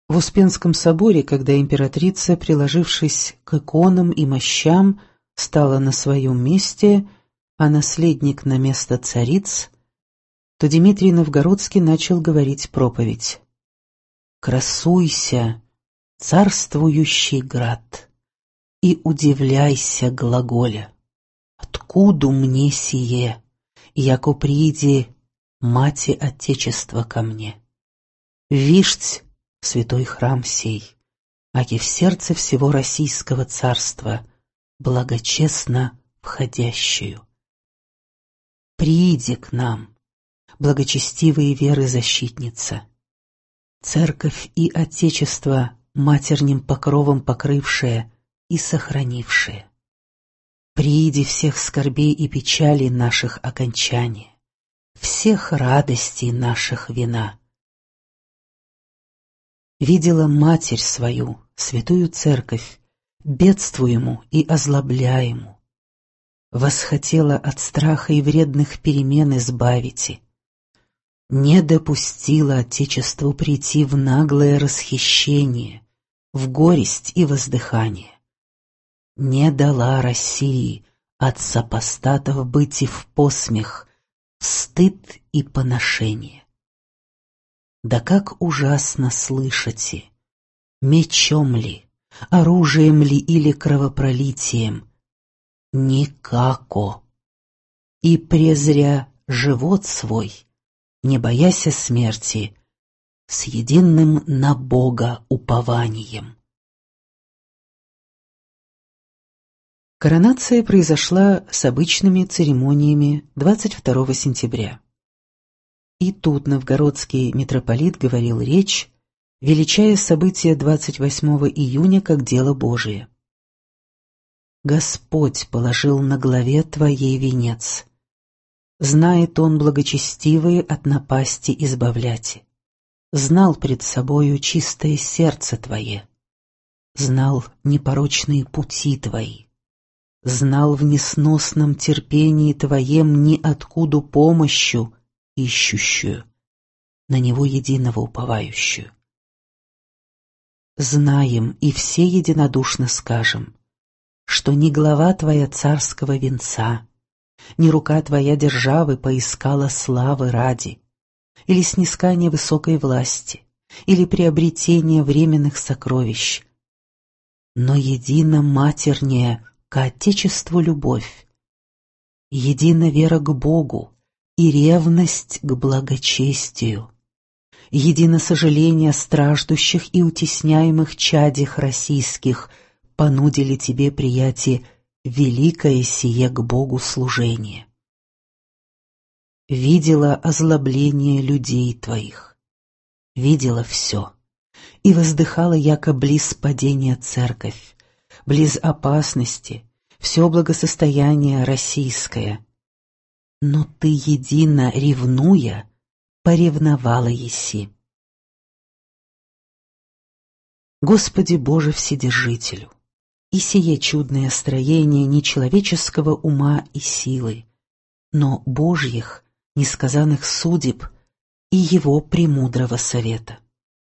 В Успенском соборе, когда императрица, приложившись к иконам и мощам, стала на своем месте, а наследник на место цариц, то Дмитрий Новгородский начал говорить проповедь. «Красуйся, царствующий град, и удивляйся глаголя. Откуда мне сие, яко прииди мати Отечества ко мне? Вишть святой храм сей, аки в сердце всего Российского царства, благочестно входящую. Прииди к нам, благочестивые веры защитница, церковь и Отечество матерним покровом покрывшее и сохранившее. Прииди всех скорбей и печалей наших окончания, всех радостей наших вина. Видела Матерь свою, святую Церковь, бедствуему и озлобляему. Восхотела от страха и вредных перемен избавите. Не допустила Отечеству прийти в наглое расхищение, в горесть и воздыхание. Не дала России от сопостатов быть и в посмех, в стыд и поношение. Да как ужасно слышите, мечом ли, оружием ли или кровопролитием? Никако. И презря живот свой, не бояся смерти, с единым на Бога упованием. Коронация произошла с обычными церемониями 22 сентября. И тут новгородский митрополит говорил речь, величая событие 28 июня как дело Божие. «Господь положил на главе твоей венец. Знает он благочестивые от напасти избавляти. Знал пред собою чистое сердце твое. Знал непорочные пути твои. Знал в несносном терпении твоем ниоткуда помощью, ищущую, на него единого уповающую. Знаем и все единодушно скажем, что ни глава твоя царского венца, ни рука твоя державы поискала славы ради, или снискания высокой власти, или приобретения временных сокровищ, но едина матерняя к Отечеству любовь, едина вера к Богу, и ревность к благочестию, едино сожаление о страждущих и утесняемых чадях российских понудили тебе, приятие, великое сие к Богу служение. Видела озлобление людей твоих, видела все, и воздыхала яко близ падения церковь, близ опасности, все благосостояние российское. Но ты едино ревнуя, поревновала еси. Господи Боже Вседержителю, и сие чудное строение не человеческого ума и силы, но Божьих, несказанных судеб и Его премудрого совета.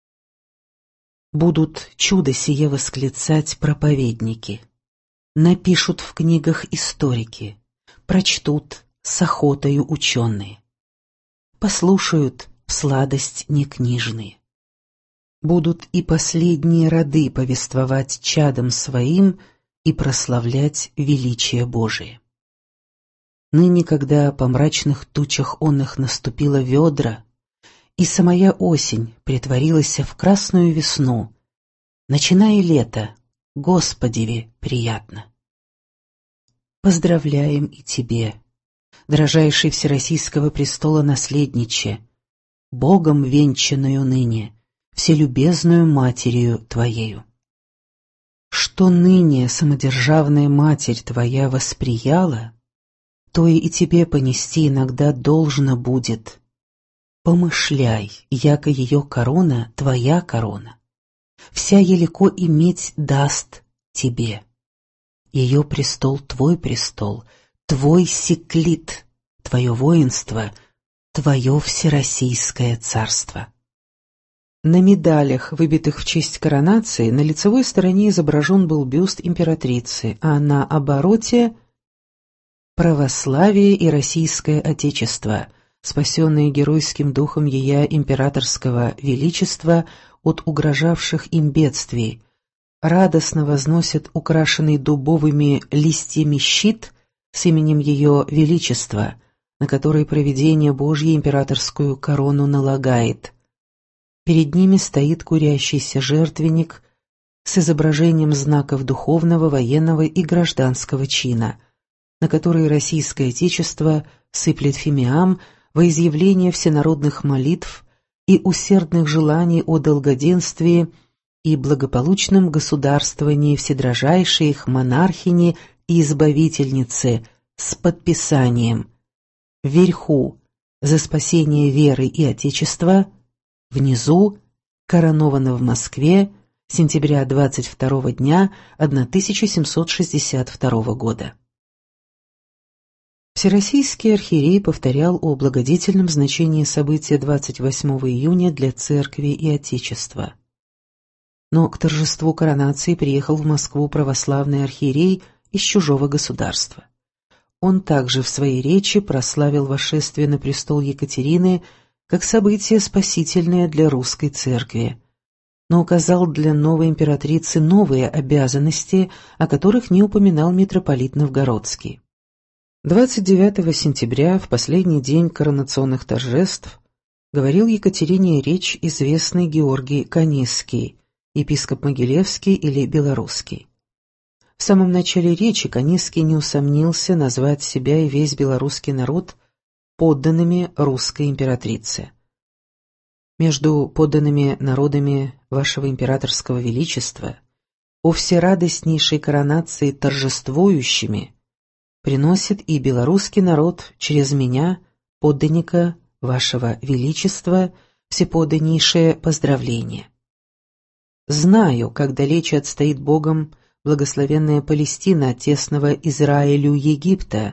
Будут чудо сие восклицать проповедники, напишут в книгах историки, прочтут с охотою ученые, послушают в сладость некнижные. Будут и последние роды повествовать чадам своим и прославлять величие Божие. Ныне, когда по мрачных тучах онных наступила ведра, и самая осень претворилась в красную весну, начиная лето, Господеве приятно. Поздравляем и тебе, дрожайший всероссийского престола наследниче, Богом венчанную ныне, вселюбезную матерью твоею. Что ныне самодержавная матерь твоя восприяла, то и тебе понести иногда должно будет. Помышляй, яко ее корона твоя корона, вся елико иметь даст тебе. Ее престол твой престол, твой секлит, твое воинство, твое всероссийское царство. На медалях, выбитых в честь коронации, на лицевой стороне изображен был бюст императрицы, а на обороте — православие и российское отечество, спасенные геройским духом ея императорского величества от угрожавших им бедствий, радостно возносят украшенный дубовыми листьями щит с именем ее величества, на который провидение Божье императорскую корону налагает. Перед ними стоит курящийся жертвенник с изображением знаков духовного, военного и гражданского чина, на который российское отечество сыплет фимиам во изъявление всенародных молитв и усердных желаний о долгоденствии и благополучном государствовании вседрожайшей их монархини и избавительницы с подписанием: вверху за спасение веры и отечества, внизу короновано в Москве сентября 22 дня 1762 года. Всероссийский архиерей повторял о благодетельном значении события 28 июня для церкви и отечества. Но к торжеству коронации приехал в Москву православный архиерей из чужого государства. Он также в своей речи прославил восшествие на престол Екатерины как событие спасительное для русской церкви, но указал для новой императрицы новые обязанности, о которых не упоминал митрополит Новгородский. 29 сентября, в последний день коронационных торжеств, говорил Екатерине речь известный Георгий Каневский, епископ Могилевский или Белорусский. В самом начале речи Каневский не усомнился назвать себя и весь белорусский народ подданными русской императрицы. Между подданными народами вашего императорского величества о всерадостнейшей коронации торжествующими приносит и белорусский народ через меня, подданника вашего величества, всеподданнейшее поздравление. Знаю, как далече отстоит Богом благословенная Палестина от тесного Израилю Египта.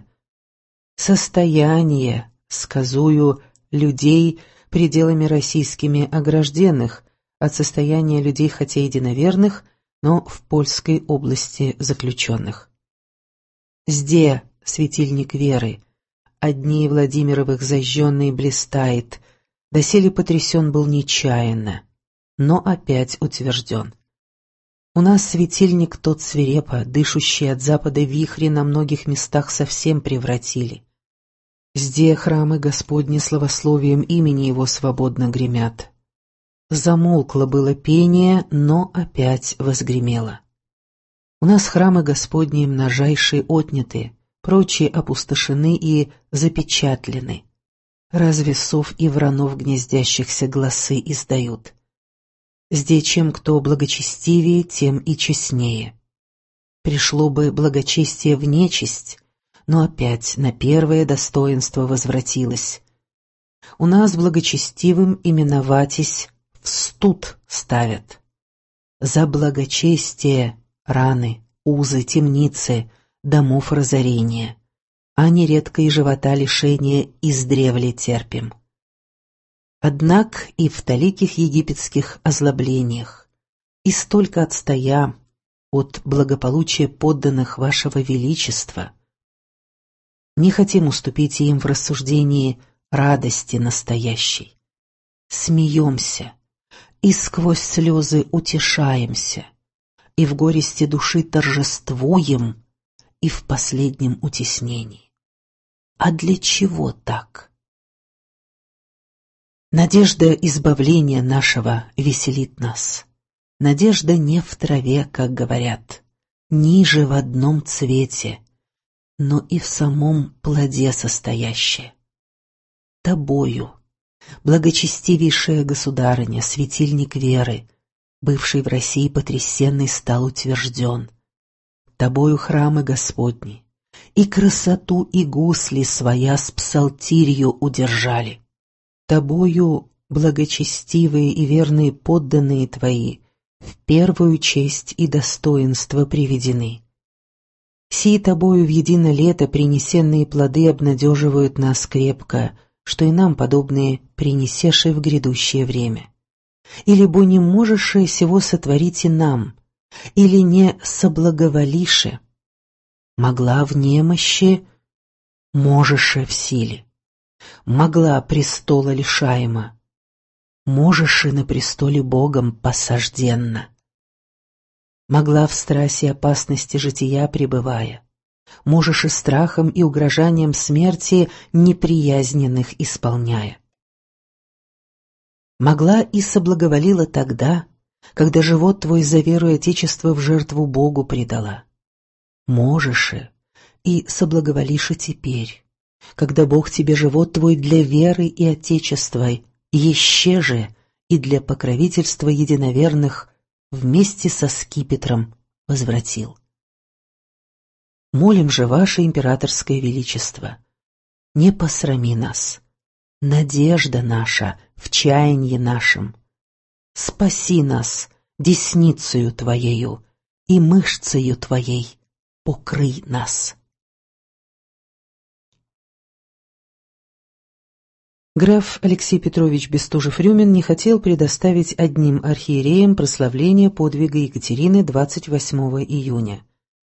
Состояние, сказую, людей пределами российскими огражденных от состояния людей хотя единоверных, но в Польской области заключенных. Зде светильник веры, одни Владимировых зажженный блистает, доселе потрясен был нечаянно, но опять утвержден. У нас светильник тот свирепо, дышащий от запада вихри на многих местах совсем превратили. Зде храмы Господни славословием имени Его свободно гремят. Замолкло было пение, но опять возгремело. У нас храмы Господни множайшие отняты, прочие опустошены и запечатлены. Разве сов и вранов гнездящихся гласы издают? Зде чем кто благочестивее, тем и честнее. Пришло бы благочестие в нечисть, но опять на первое достоинство возвратилось. У нас благочестивым именоватись в студ ставят. За благочестие раны, узы, темницы, домов разорения, а нередко и живота лишения издревле терпим. Однако и в таликих египетских озлоблениях, и столько отстоя от благополучия подданных вашего величества, не хотим уступить им в рассуждении радости настоящей. Смеемся и сквозь слезы утешаемся, и в горести души торжествуем, и в последнем утеснении. А для чего так? Надежда избавления нашего веселит нас. Надежда не в траве, как говорят, ниже в одном цвете, но и в самом плоде состоящее. Тобою, благочестивейшая государыня, светильник веры, бывший в России потрясенный, стал утвержден. Тобою храмы Господни, и красоту, и гусли своя с псалтирью удержали. Тобою, благочестивые и верные подданные твои, в первую честь и достоинство приведены. Сии тобою в едино лето принесенные плоды обнадеживают нас крепко, что и нам подобные принесешь и в грядущее время. или бо не можеше сего сотворить и нам, или не соблаговолише, могла в немощи, можеше в силе, могла престола лишаема, можеше на престоле Богом посажденно, могла в страсе опасности жития пребывая, можеше страхом и угрожанием смерти неприязненных исполняя. Могла и соблаговолила тогда, когда живот твой за веру и Отечество в жертву Богу предала. Можеше и соблаговолише теперь, когда Бог тебе живот твой для веры и Отечества, еще же и для покровительства единоверных вместе со скипетром возвратил. Молим же, Ваше Императорское Величество, не посрами нас, надежда наша в чаянье нашем. Спаси нас десницею Твоею и мышцею Твоей покрый нас. Граф Алексей Петрович Бестужев-Рюмин не хотел предоставить одним архиереям прославление подвига Екатерины 28 июня.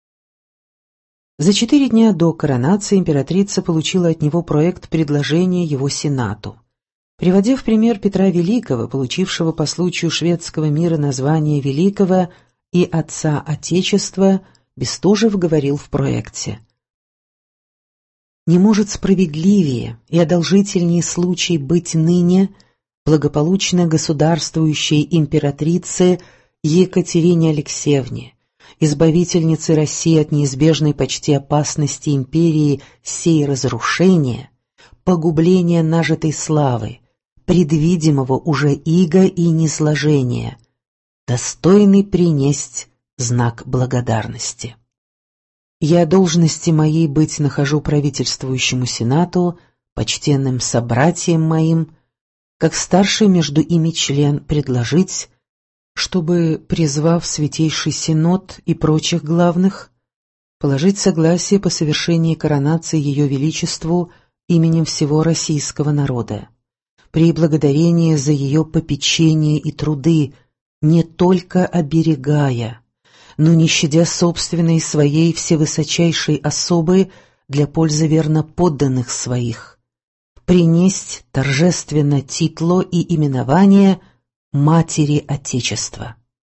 За 4 дня до коронации императрица получила от него проект предложения его Сенату. Приводя в пример Петра Великого, получившего по случаю шведского мира название Великого и Отца Отечества, Бестужев говорил в проекте: «Не может справедливее и одолжительнее случай быть ныне благополучно государствующей императрице Екатерине Алексеевне, избавительнице России от неизбежной почти опасности империи сей разрушения, погубления нажитой славы, предвидимого уже ига и низложения, достойный принесть знак благодарности. Я должности моей быть нахожу правительствующему Сенату, почтенным собратьям моим, как старший между ими член предложить, чтобы, призвав Святейший Синод и прочих главных, положить согласие по совершении коронации Ее Величеству именем всего российского народа, при благодарении за ее попечение и труды, не только оберегая, но не щадя собственной своей всевысочайшей особы для пользы верно подданных своих, принесть торжественно титло и именование Матери Отечества.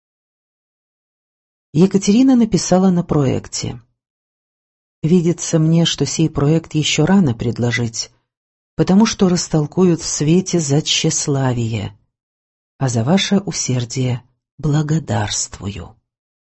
Екатерина написала на проекте: «Видится мне, что сей проект еще рано предложить, потому что растолкуют в свете за тщеславие, а за ваше усердие благодарствую».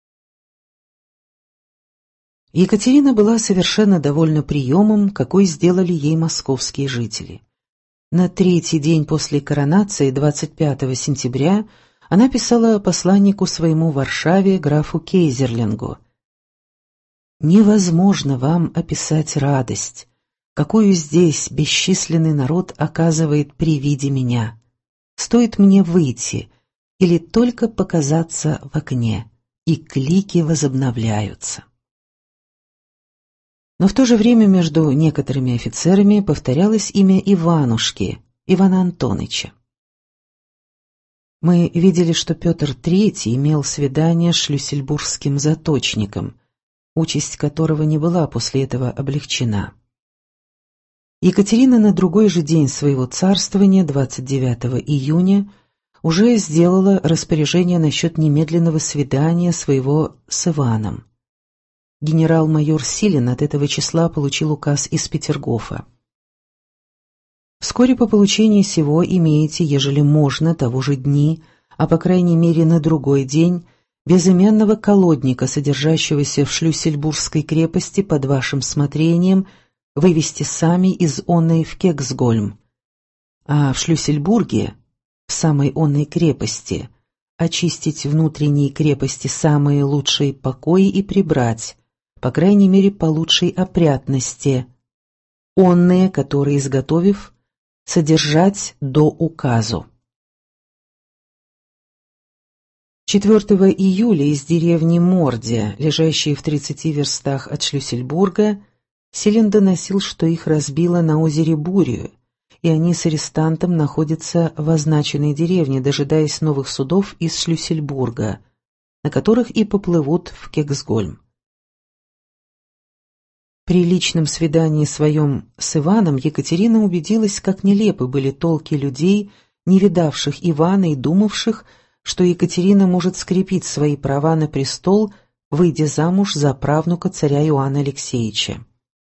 Екатерина была совершенно довольна приемом, какой сделали ей московские жители. На 3-й день после коронации, 25 сентября, она писала посланнику своему в Варшаве, графу Кейзерлингу: «Невозможно вам описать радость, какую здесь бесчисленный народ оказывает при виде меня. Стоит мне выйти или только показаться в окне, и клики возобновляются». Но в то же время между некоторыми офицерами повторялось имя Иванушки, Ивана Антоныча. Мы видели, что Петр III имел свидание с шлюссельбургским заточником, участь которого не была после этого облегчена. Екатерина на другой же день своего царствования, 29 июня, уже сделала распоряжение насчет немедленного свидания своего с Иваном. Генерал-майор Силин от этого числа получил указ из Петергофа: «Вскоре по получении сего имеете, ежели можно, того же дни, а по крайней мере на другой день, безымянного колодника, содержащегося в Шлюссельбургской крепости под вашим смотрением, вывести сами из онной в Кексгольм, а в Шлюссельбурге, в самой онной крепости, очистить внутренние крепости самые лучшие покои и прибрать, по крайней мере по лучшей опрятности, онные, которые, изготовив, содержать до указу». 4 июля из деревни Мордия, лежащей в 30 верстах от Шлюссельбурга, Силин доносил, что их разбило на озере бурю, и они с арестантом находятся в означенной деревне, дожидаясь новых судов из Шлюссельбурга, на которых и поплывут в Кексгольм. При личном свидании своем с Иваном Екатерина убедилась, как нелепы были толки людей, не видавших Ивана и думавших, что Екатерина может скрепить свои права на престол, выйдя замуж за правнука царя Иоанна Алексеевича.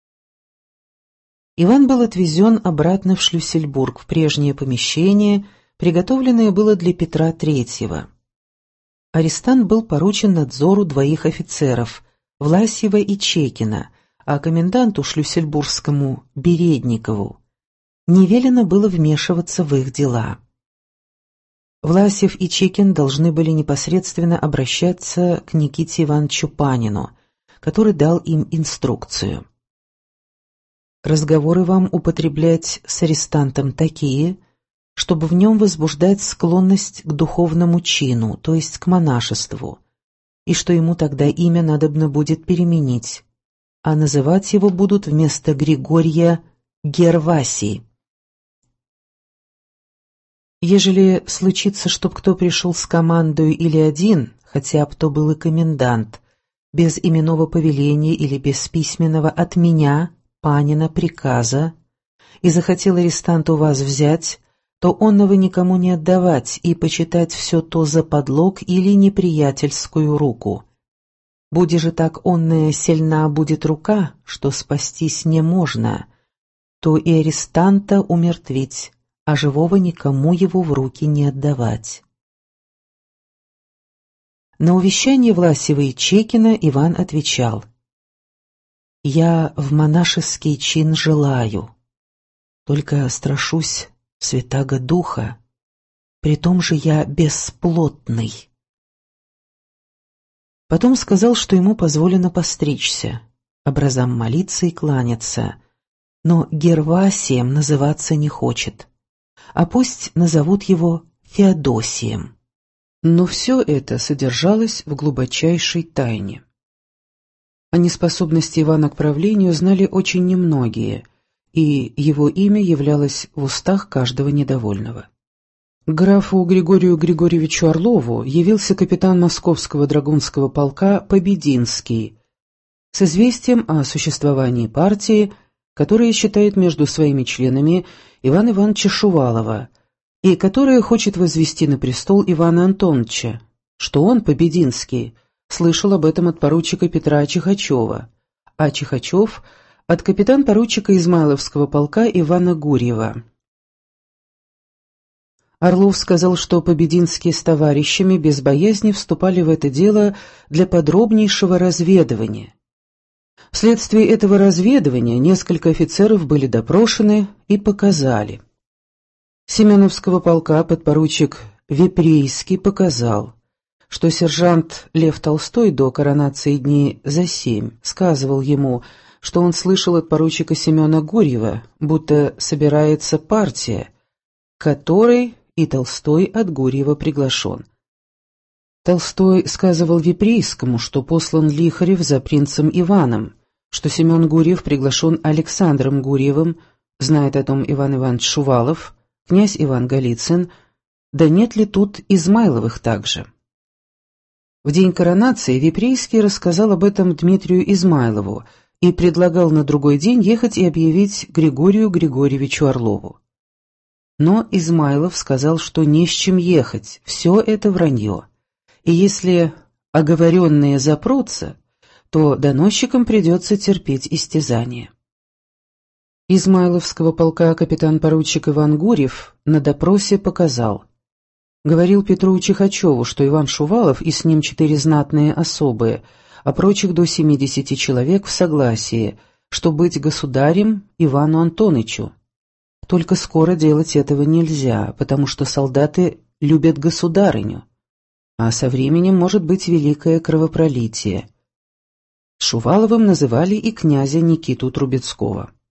Иван был отвезен обратно в Шлюссельбург, в прежнее помещение, приготовленное было для Петра III. Арестант был поручен надзору двоих офицеров, Власьева и Чекина, а коменданту шлюссельбургскому Бередникову не велено было вмешиваться в их дела. Власьев и Чекин должны были непосредственно обращаться к Никите Ивановичу Панину, который дал им инструкцию. Разговоры вам употреблять с арестантом такие, чтобы в нем возбуждать склонность к духовному чину, то есть к монашеству, и что ему тогда имя надобно будет переменить, а называть его будут вместо Григория Гервасий. Ежели случится, чтоб кто пришел с командою или один, хотя б то был и комендант, без именного повеления или без письменного от меня, Панина, приказа, и захотел арестант у вас взять, то онного никому не отдавать и почитать все то за подлог или неприятельскую руку. Буди же так онная сильна будет рука, что спастись не можно, то и арестанта умертвить, а живого никому его в руки не отдавать. На увещание Власьева и Чекина Иван отвечал: «Я в монашеский чин желаю, только страшусь Святаго Духа, при том же я бесплотный». Потом сказал, что ему позволено постричься, образам молиться и кланяться, но Гервасием называться не хочет, а пусть назовут его Феодосием. Но все это содержалось в глубочайшей тайне. О неспособности Ивана к правлению знали очень немногие, и его имя являлось в устах каждого недовольного. К графу Григорию Григорьевичу Орлову явился капитан московского драгунского полка Побединский с известием о существовании партии, которая считает между своими членами Ивана Ивановича Шувалова и которая хочет возвести на престол Ивана Антоновича, что он, Побединский, слышал об этом от поручика Петра Чихачева, а Чихачев — от капитан-поручика Измайловского полка Ивана Гурьева. Орлов сказал, что Побединские с товарищами без боязни вступали в это дело для подробнейшего разведывания. Вследствие этого разведывания несколько офицеров были допрошены и показали. Семеновского полка подпоручик Вепрейский показал, что сержант Лев Толстой до коронации дней за 7 сказывал ему, что он слышал от поручика Семена Гурьева, будто собирается партия, которой и Толстой от Гурьева приглашен. Толстой сказывал Вепрейскому, что послан Лихарев за принцем Иваном, что Семен Гурьев приглашен Александром Гурьевым, знает о том Иван Иванович Шувалов, князь Иван Голицын, да нет ли тут Измайловых также. В день коронации Вепрейский рассказал об этом Дмитрию Измайлову и предлагал на другой день ехать и объявить Григорию Григорьевичу Орлову. Но Измайлов сказал, что не с чем ехать, все это вранье, и если оговоренные запрутся, то доносчикам придется терпеть истязание. Измайловского полка капитан-поручик Иван Гурьев на допросе показал. Говорил Петру Чихачеву, что Иван Шувалов и с ним 4 знатные особые, а прочих до 70 человек в согласии, что быть государем Ивану Антонычу. Только скоро делать этого нельзя, потому что солдаты любят государыню, а со временем может быть великое кровопролитие. Шуваловым называли и князя Никиту Трубецкого.